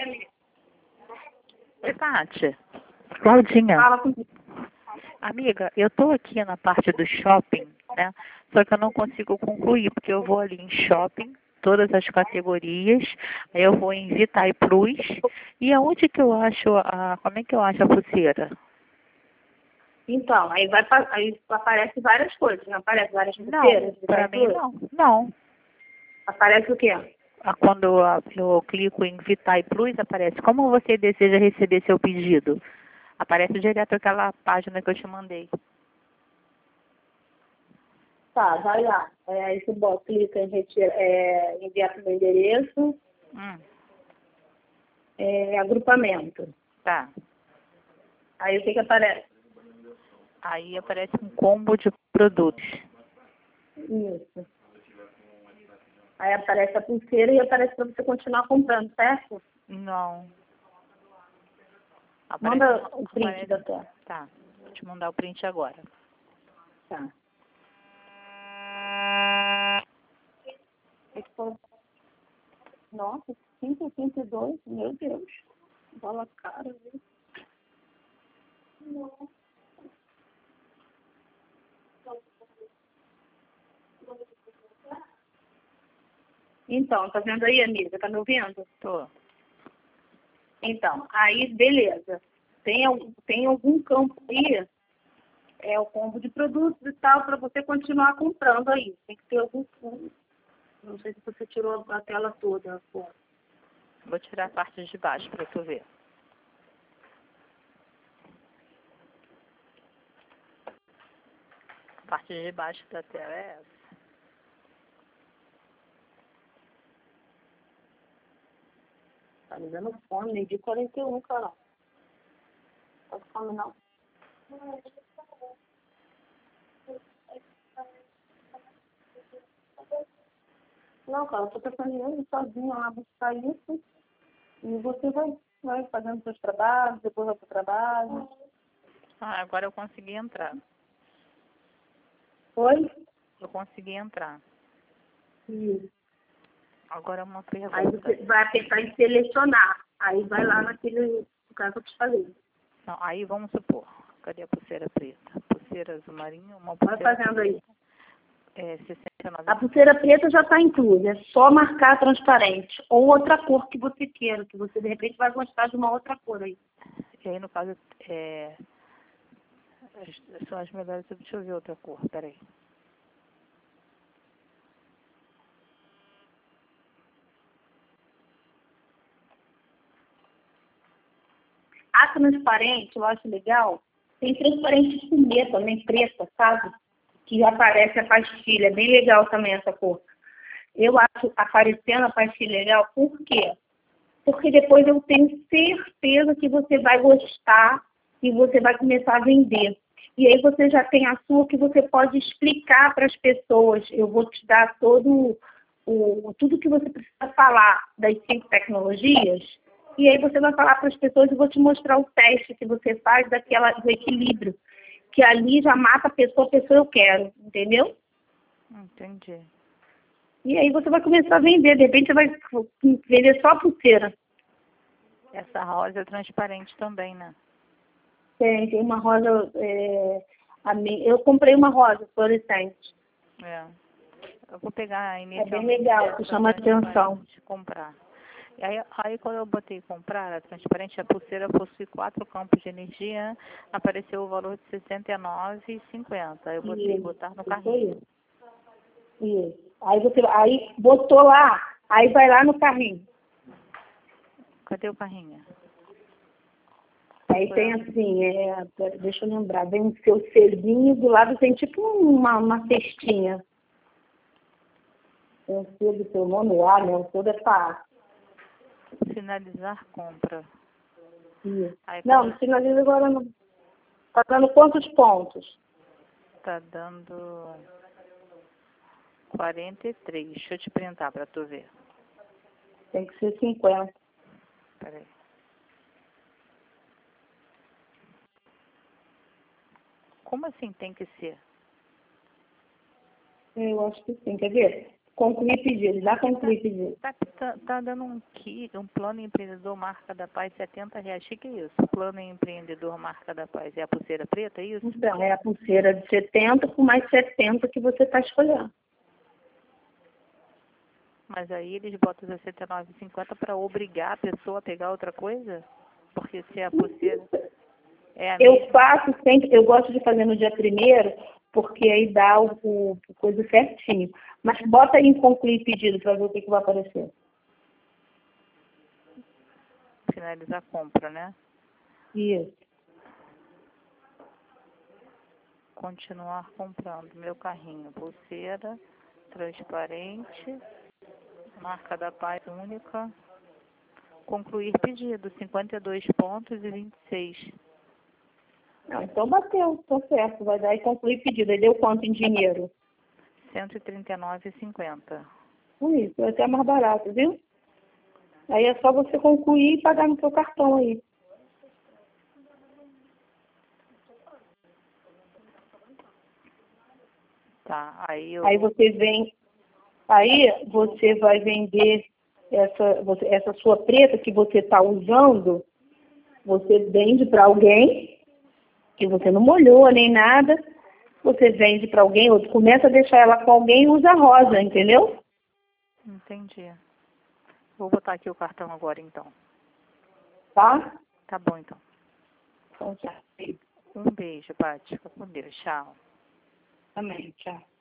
Oi, Tati. Claudinha. Fala comigo. Amiga, eu tô aqui na parte do shopping, né? Só que eu não consigo concluir, porque eu vou ali em shopping, todas as categorias, aí eu vou em Vitae Plus, e aonde que eu acho como é que eu acho a pulseira? Então, aí aparece várias coisas, não aparece várias Não, pulseiras? pra mim não. Não. Aparece o quê? Quando eu clico em Vitae Plus, aparece como você deseja receber seu pedido. Aparece direto aquela página que eu te mandei. Tá, vai lá. Aí você clica em enviar para o meu endereço, agrupamento. Tá. Aí o que aparece? Aí aparece um combo de produtos. Isso. Aí aparece a pulseira e aparece para você continuar comprando, certo? Não. Manda o print da tela. Tá. Vou te mandar o print agora. Tá. Nossa, 5,82, meu Deus. Bola cara, viu? Então, tá vendo aí, amiga? Tá me ouvindo? Tô. Então, aí, beleza. Tem algum campo aí, o combo de produtos e tal, para você continuar comprando aí. Tem que ter algum fundo. Não sei se você tirou a tela toda. Pô. Vou tirar a parte de baixo para tu ver. A parte de baixo da tela é essa. Tá me dando fome, meio de 41, cara. Tá com fome, não? Não, cara, eu tô pensando em ir sozinha lá buscar isso. E você vai fazendo seus trabalhos, depois vai pro trabalho. Agora eu consegui entrar. Oi? Eu consegui entrar. Isso. Agora uma pergunta. Aí você vai apertar em selecionar. Aí vai lá naquele lugar que eu te falei. Não, aí vamos supor. Cadê a pulseira preta? Pulseira azul marinho, uma Vai pulseira fazendo aí. 69. A pulseira preta já está inclusa. É só marcar transparente. Ou outra cor que você queira, que você de repente vai gostar de uma outra cor aí. E aí, no caso, são as melhores. Deixa eu ver outra cor, peraí. A transparente, eu acho legal. Tem transparente fumê também, preta, sabe? Que aparece a pastilha. É bem legal também essa cor. Eu acho aparecendo a pastilha legal. Por quê? Porque depois eu tenho certeza que você vai gostar e você vai começar a vender. E aí você já tem a sua que você pode explicar para as pessoas. Eu vou te dar tudo que você precisa falar das 5 tecnologias. E aí você vai falar para as pessoas e vou te mostrar o teste que você faz do equilíbrio. Que ali já mata a pessoa eu quero. Entendeu? Entendi. E aí você vai começar a vender. De repente você vai vender só a pulseira. Essa rosa é transparente também, né? Tem uma rosa. Eu comprei uma rosa fluorescente. Eu vou pegar inicialmente. É bem legal, que chama atenção. De comprar. E aí, quando eu botei comprar, a transparente, a pulseira possui 4 campos de energia, apareceu o valor de R$ 69,50. Eu botei botar no carrinho. Isso. Aí botou lá, aí vai lá no carrinho. Cadê o carrinho? Aí tem assim, deixa eu lembrar, vem o seu selinho, do lado tem tipo uma cestinha. Tem o selo do seu nome lá, né? O seu deve estar. Finalizar compra. Aí, não finaliza agora não. Tá dando quantos pontos? Tá dando 43. Deixa eu te printar pra tu ver. Tem que ser 50. Peraí. Como assim tem que ser? Eu acho que sim. Quer ver? Concluir pedido, dá concluir pedido. Tá dando um plano empreendedor marca da paz R$ 70. O que é isso? Plano empreendedor marca da paz. É a pulseira preta, é isso? Então, é a pulseira de 70 com mais 70 que você está escolhendo. Mas aí eles botam os 69,50 para obrigar a pessoa a pegar outra coisa? Porque se a pulseira é a Eu mesma... faço sempre, eu gosto de fazer no dia 1º, porque aí dá o coisa certinho. Mas bota aí em concluir pedido para ver o que vai aparecer. Finalizar a compra, né? Isso. Continuar comprando meu carrinho. Pulseira transparente, marca da paz única. Concluir pedido, 52 pontos e 26. Não, então bateu, tá certo. Vai dar e concluir pedido. Aí deu quanto em dinheiro? 139,50. Isso, é até mais barato, viu? Aí é só você concluir e pagar no seu cartão aí. Tá, aí Aí você vai vender essa sua preta que você está usando, você vende para alguém, que você não molhou nem nada, você vende para alguém, ou começa a deixar ela com alguém e usa rosa, entendeu? Entendi. Vou botar aqui o cartão agora, então. Tá? Tá bom, então. Então, tchau. Um beijo, Paty. Fica com Deus. Tchau. Também, tchau.